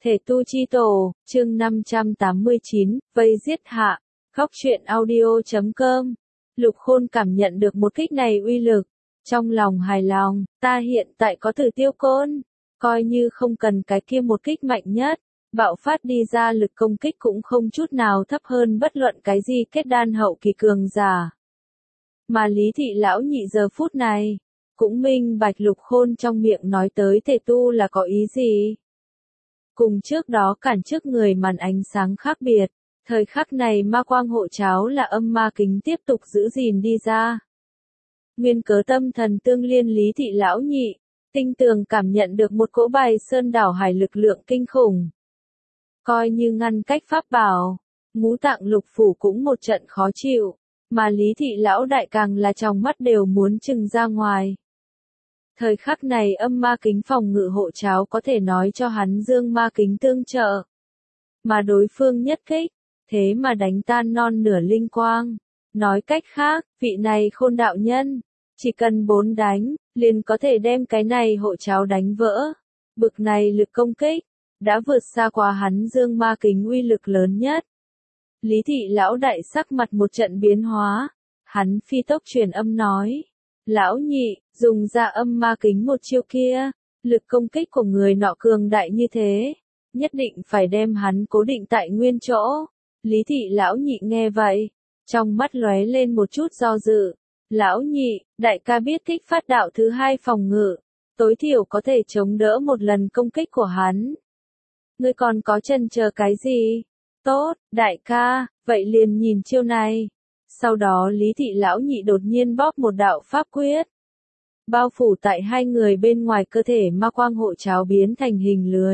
Thể tu chi tổ, chương 589, vây giết hạ. Góc truyện audio.com. Lục Khôn cảm nhận được một kích này uy lực. Trong lòng hài lòng, ta hiện tại có Tử Tiêu Côn. Coi như không cần cái kia một kích mạnh nhất. Bạo phát đi ra lực công kích cũng không chút nào thấp hơn bất luận cái gì kết đan hậu kỳ cường giả. Mà Lý Thị Lão Nhị giờ phút này, cũng minh bạch Lục Khôn trong miệng nói tới thể tu là có ý gì. Cùng trước đó cản trước người màn ánh sáng khác biệt, thời khắc này ma quang hộ cháo là âm ma kính tiếp tục giữ gìn đi ra. Nguyên cớ tâm thần tương liên Lý Thị Lão Nhị, tinh tường cảm nhận được một cỗ bài sơn đảo hải lực lượng kinh khủng. Coi như ngăn cách pháp bảo, ngũ tạng lục phủ cũng một trận khó chịu, mà Lý Thị Lão Đại càng là trong mắt đều muốn trừng ra ngoài. Thời khắc này âm ma kính phòng ngự hộ cháo có thể nói cho hắn dương ma kính tương trợ. Mà đối phương nhất kích, thế mà đánh tan non nửa linh quang. Nói cách khác, vị này Khôn đạo nhân, chỉ cần 4 đánh, liền có thể đem cái này hộ cháo đánh vỡ. Bực này lực công kích, đã vượt xa qua hắn dương ma kính uy lực lớn nhất. Lý Thị Lão Đại sắc mặt một trận biến hóa, hắn phi tốc truyền âm nói. Lão Nhị, dùng ra âm ma kính một chiêu kia, lực công kích của người nọ cường đại như thế, nhất định phải đem hắn cố định tại nguyên chỗ. Lý Thị Lão Nhị nghe vậy, trong mắt lóe lên một chút do dự. Lão Nhị, đại ca biết kích phát đạo thứ 2 phòng ngự, tối thiểu có thể chống đỡ một lần công kích của hắn. Ngươi còn có chần chờ cái gì? Tốt, đại ca, vậy liền nhìn chiêu này. Sau đó Lý Thị Lão Nhị đột nhiên bóp một đạo pháp quyết. Bao phủ tại hai người bên ngoài cơ thể ma quang hộ cháo biến thành hình lưới.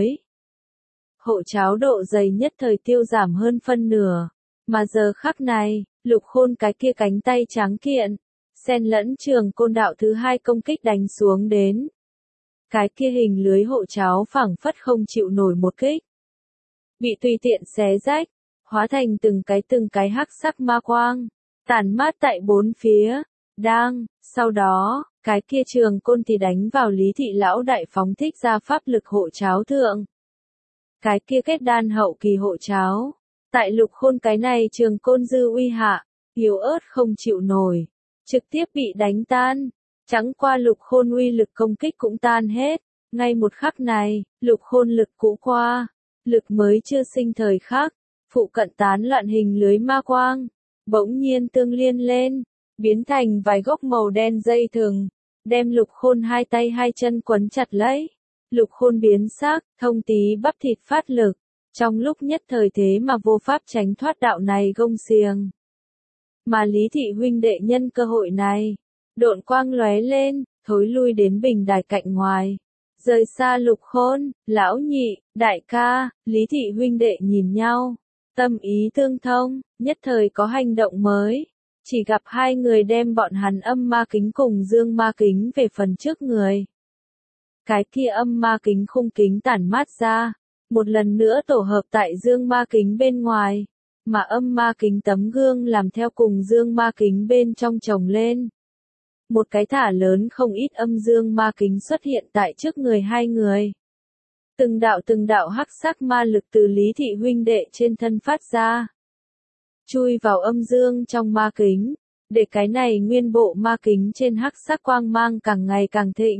Hộ cháo độ dày nhất thời tiêu giảm hơn phân nửa. Mà giờ khắc này, Lục Khôn cái kia cánh tay trắng kiện, xen lẫn trường côn đạo thứ 2 công kích đánh xuống đến. Cái kia hình lưới hộ cháo phảng phất không chịu nổi một kích. Bị tùy tiện xé rách, hóa thành từng cái hắc sắc ma quang. Tản mát tại bốn phía, sau đó, cái kia trường côn thì đánh vào Lý Thị Lão Đại phóng thích ra pháp lực hộ cháo thượng. Cái kia kết đan hậu kỳ hộ cháo, tại Lục Khôn cái này trường côn dư uy hạ, yếu ớt không chịu nổi, trực tiếp bị đánh tan, chẳng qua Lục Khôn uy lực công kích cũng tan hết, ngay một khắc này, Lục Khôn lực cũ qua, lực mới chưa sinh thời khắc, phụ cận tán loạn hình lưới ma quang. Bỗng nhiên tương liên lên, biến thành vài gốc màu đen dây thừng, đem Lục Khôn hai tay hai chân quấn chặt lấy. Lục Khôn biến sắc, thông tí bắp thịt phát lực, trong lúc nhất thời thế mà vô pháp tránh thoát đạo này gông xiềng. Mà Lý Thị huynh đệ nhân cơ hội này, độn quang lóe lên, thối lui đến bình đài cạnh ngoài. Rời xa Lục Khôn, Lão Nhị, đại ca, Lý Thị huynh đệ nhìn nhau. Tâm ý tương thông, nhất thời có hành động mới. Chỉ gặp hai người đem bọn hắn âm ma kính cùng dương ma kính về phần trước người. Cái kia âm ma kính khung kính tản mát ra, một lần nữa tổ hợp tại dương ma kính bên ngoài, mà âm ma kính tấm gương làm theo cùng dương ma kính bên trong chồng lên. Một cái thả lớn không ít âm dương ma kính xuất hiện tại trước người hai người. Từng đạo hắc sắc ma lực từ Lý Thị huynh đệ trên thân phát ra. Chui vào âm dương trong ma kính, để cái này nguyên bộ ma kính trên hắc sắc quang mang càng ngày càng thịnh.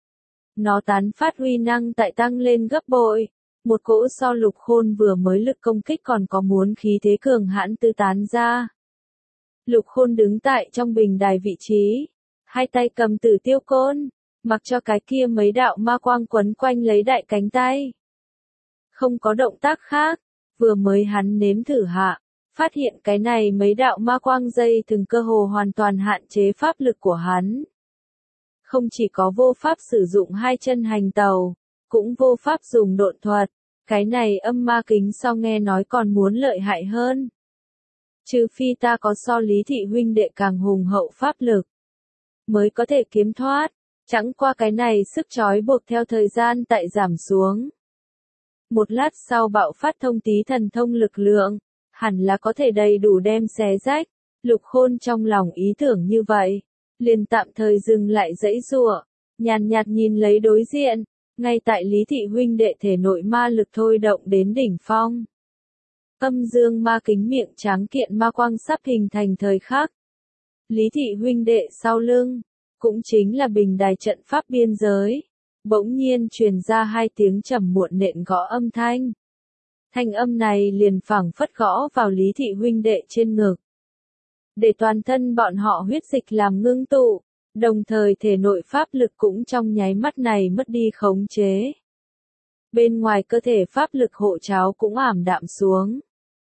Nó tán phát uy năng tại tăng lên gấp bội, một cỗ so Lục Khôn vừa mới lực công kích còn có muốn khí thế cường hãn tư tán ra. Lục Khôn đứng tại trong bình đài vị trí, hai tay cầm Tử Tiêu Côn. Mặc cho cái kia mấy đạo ma quang quấn quanh lấy đại cánh tay. Không có động tác khác, vừa mới hắn nếm thử hạ, phát hiện cái này mấy đạo ma quang dây từng cơ hồ hoàn toàn hạn chế pháp lực của hắn. Không chỉ có vô pháp sử dụng hai chân hành tàu, cũng vô pháp dùng độn thuật, cái này âm ma kính so nghe nói còn muốn lợi hại hơn. Trừ phi ta có so Lý Thị huynh đệ càng hùng hậu pháp lực, mới có thể kiếm thoát. Chẳng qua cái này sức trói buộc theo thời gian tại giảm xuống. Một lát sau bạo phát thông tí thần thông lực lượng, hẳn là có thể đầy đủ đem xé rách. Lục Khôn trong lòng ý tưởng như vậy, liền tạm thời dừng lại giãy giụa, nhàn nhạt nhìn lấy đối diện, Ngay tại Lý Thị huynh đệ thể nội ma lực thôi động đến đỉnh phong. Âm dương ma kính miệng tráng kiện ma quang sắp hình thành thời khắc. Lý Thị huynh đệ sau lưng, cũng chính là bình đài trận pháp biên giới, bỗng nhiên truyền ra hai tiếng trầm muộn nện gõ âm thanh. Thanh âm này liền phảng phất gõ vào Lý Thị huynh đệ trên ngực. Để toàn thân bọn họ huyết dịch làm ngưng tụ, đồng thời thể nội pháp lực cũng trong nháy mắt này mất đi khống chế. Bên ngoài cơ thể pháp lực hộ tráo cũng ảm đạm xuống.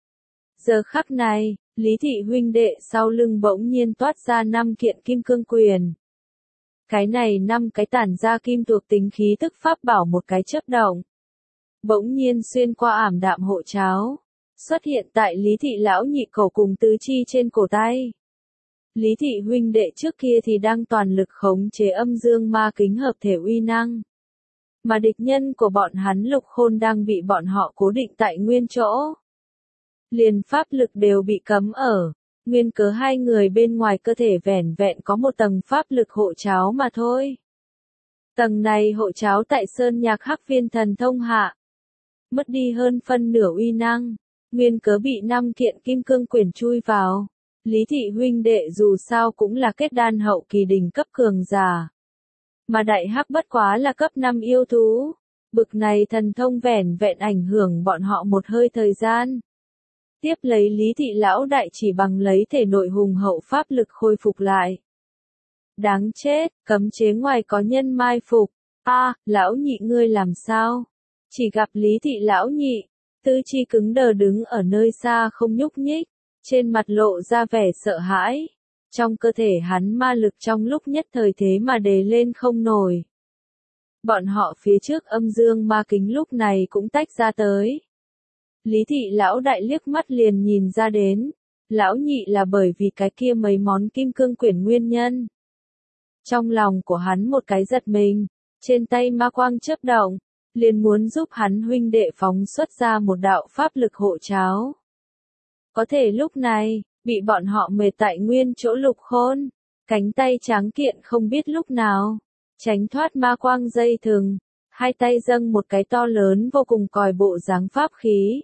Giờ khắc này, Lý Thị huynh đệ sau lưng bỗng nhiên toát ra 5 kiện kim cương quyền. Cái này 5 cái tản ra kim thuộc tính khí tức pháp bảo một cái chớp động. Bỗng nhiên xuyên qua ảm đạm hộ tráo, xuất hiện tại Lý Thị lão nhị cổ cùng tứ chi trên cổ tay. Lý Thị huynh đệ trước kia thì đang toàn lực khống chế âm dương ma kính hợp thể uy năng. Mà địch nhân của bọn hắn Lục Khôn đang bị bọn họ cố định tại nguyên chỗ. Liền pháp lực đều bị cấm ở, nguyên cớ hai người bên ngoài cơ thể vẻn vẹn có một tầng pháp lực hộ tráo mà thôi. Tầng này hộ tráo tại Sơn Nhạc Hắc Viên thần thông hạ. Mất đi hơn phân nửa uy năng, nguyên cớ bị 5 kiện kim cương quyển chui vào. Lý Thị huynh đệ dù sao cũng là kết đan hậu kỳ đỉnh cấp cường giả. Mà đại hắc bất quá là cấp 5 yêu thú. Bực này thần thông vẻn vẹn ảnh hưởng bọn họ một hơi thời gian. Tiếp lấy Lý Thị lão đại chỉ bằng lấy thể nội hùng hậu pháp lực khôi phục lại. Đáng chết, cấm chế ngoài có nhân mai phục. Lão nhị ngươi làm sao? Chỉ gặp Lý Thị lão nhị, tư chi cứng đờ đứng ở nơi xa không nhúc nhích, trên mặt lộ ra vẻ sợ hãi. Trong cơ thể hắn ma lực trong lúc nhất thời thế mà đề lên không nổi. Bọn họ phía trước âm dương ma kính lúc này cũng tách ra tới. Lý Thị lão đại liếc mắt liền nhìn ra đến, lão nhị là bởi vì cái kia mấy món kim cương quyển nguyên nhân. Trong lòng của hắn một cái giật mình, trên tay ma quang chớp động, liền muốn giúp hắn huynh đệ phóng xuất ra một đạo pháp lực hộ tráo. Có thể lúc này, bị bọn họ mệt tại nguyên chỗ Lục Khôn, cánh tay tráng kiện không biết lúc nào, tránh thoát ma quang dây thừng, hai tay dâng một cái to lớn vô cùng còi bộ dáng pháp khí.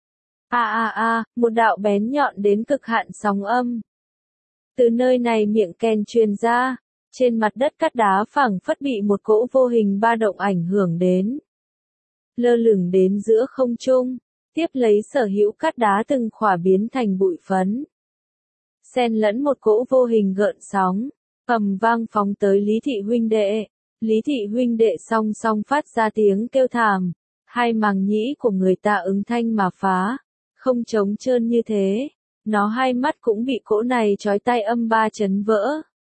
Một đạo bén nhọn đến cực hạn sóng âm. Từ nơi này miệng kèn truyền ra, trên mặt đất cát đá phảng phất bị một cỗ vô hình ba động ảnh hưởng đến. Lơ lửng đến giữa không trung, tiếp lấy sở hữu cát đá từng khỏa biến thành bụi phấn. Xen lẫn một cỗ vô hình gợn sóng, ầm vang phóng tới Lý Thị huynh đệ. Lý Thị huynh đệ song song phát ra tiếng kêu thảm, hai màng nhĩ của người ta ứng thanh mà phá, không trống trơn như thế, nó hai mắt cũng bị cỗ này chói tai âm ba chấn vỡ.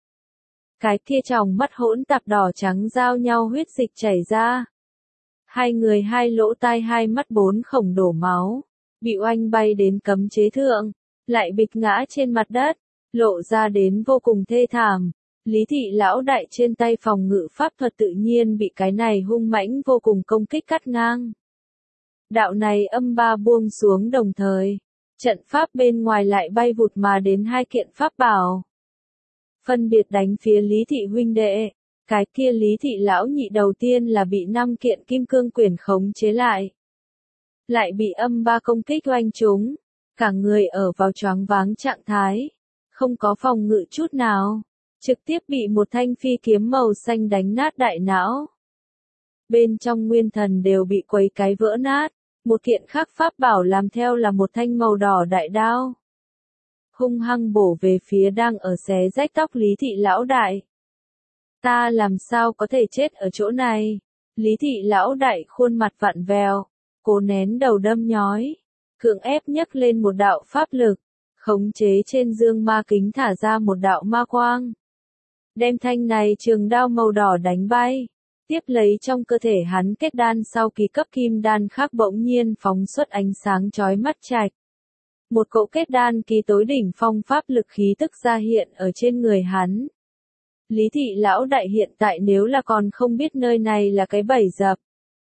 Cái kia tròng mắt hỗn tạp đỏ trắng giao nhau huyết dịch chảy ra. Hai người hai lỗ tai hai mắt bốn khổng đổ máu, bị oanh bay đến cấm chế thượng, lại bịch ngã trên mặt đất, lộ ra đến vô cùng thê thảm. Lý Thị lão đại trên tay phòng ngự pháp thuật tự nhiên bị cái này hung mãnh vô cùng công kích cắt ngang. Đạo này âm ba buông xuống đồng thời, trận pháp bên ngoài lại bay vụt mà đến hai kiện pháp bảo. Phân biệt đánh phía Lý Thị huynh đệ, cái kia Lý Thị lão nhị đầu tiên là bị 5 kiện kim cương quyển khống chế lại. Lại bị âm ba công kích oanh trúng, cả người ở vào choáng váng trạng thái, không có phòng ngự chút nào, trực tiếp bị một thanh phi kiếm màu xanh đánh nát đại não. Bên trong nguyên thần đều bị quấy cái vỡ nát, một kiện khác pháp bảo làm theo là một thanh màu đỏ đại đao. Hung hăng bổ về phía đang ở xé rách tóc Lý Thị lão đại. Ta làm sao có thể chết ở chỗ này? Lý Thị lão đại khuôn mặt vặn vẹo, cố nén đầu đâm nhói, cưỡng ép nhấc lên một đạo pháp lực, khống chế trên dương ma kính thả ra một đạo ma quang. Đem thanh này trường đao màu đỏ đánh bay, tiếp lấy trong cơ thể hắn kết đan sau kỳ cấp kim đan khác bỗng nhiên phóng xuất ánh sáng chói mắt chạch. Một cỗ kết đan kỳ tối đỉnh phong pháp lực khí tức ra hiện ở trên người hắn. Lý Thị lão đại hiện tại nếu là còn không biết nơi này là cái bẫy dập.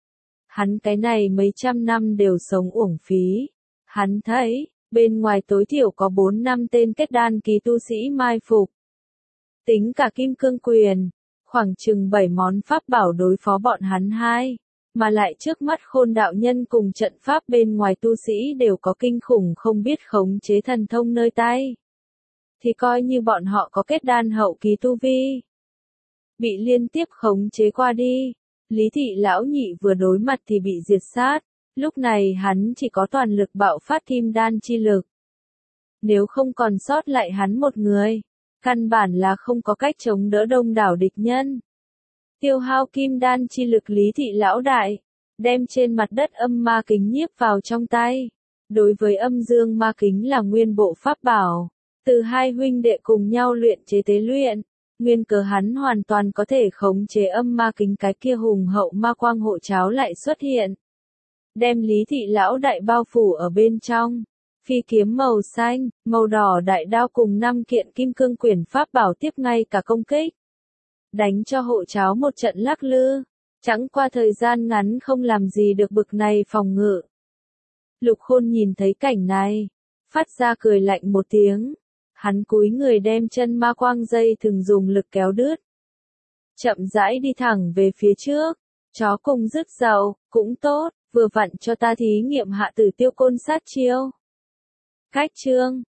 Hắn cái này mấy trăm năm đều sống uổng phí. Hắn thấy, bên ngoài tối thiểu có 4 năm tên kết đan kỳ tu sĩ mai phục. Tính cả kim cương quyền, khoảng chừng 7 món pháp bảo đối phó bọn hắn hai, mà lại trước mắt Khôn đạo nhân cùng trận pháp bên ngoài tu sĩ đều có kinh khủng không biết khống chế thần thông nơi tay. Thì coi như bọn họ có kết đan hậu kỳ tu vi, bị liên tiếp khống chế qua đi, Lý Thị lão nhị vừa đối mặt thì bị diệt sát, lúc này hắn chỉ có toàn lực bạo phát kim đan chi lực. Nếu không còn sót lại hắn một người, căn bản là không có cách chống đỡ đông đảo địch nhân. Tiêu hao kim đan chi lực Lý Thị lão đại, đem trên mặt đất âm ma kính nhiếp vào trong tay. Đối với âm dương ma kính là nguyên bộ pháp bảo, từ hai huynh đệ cùng nhau luyện chế tế luyện, nguyên cớ hắn hoàn toàn có thể khống chế âm ma kính, cái kia hùng hậu ma quang hộ cháo lại xuất hiện, đem Lý Thị lão đại bao phủ ở bên trong. Phi kiếm màu xanh, màu đỏ đại đao cùng 5 kiện kim cương quyển pháp bảo tiếp ngay cả công kích, đánh cho hộ cháo một trận lắc lư. Chẳng qua thời gian ngắn không làm gì được bực này phòng ngự. Lục Khôn nhìn thấy cảnh này, phát ra cười lạnh một tiếng. Hắn cúi người đem chân ma quang dây thừng dùng lực kéo đứt. Chậm rãi đi thẳng về phía trước. Chó cùng rứt dậu, cũng tốt, vừa vặn cho ta thí nghiệm hạ tử tiêu côn sát chiêu. Cách chương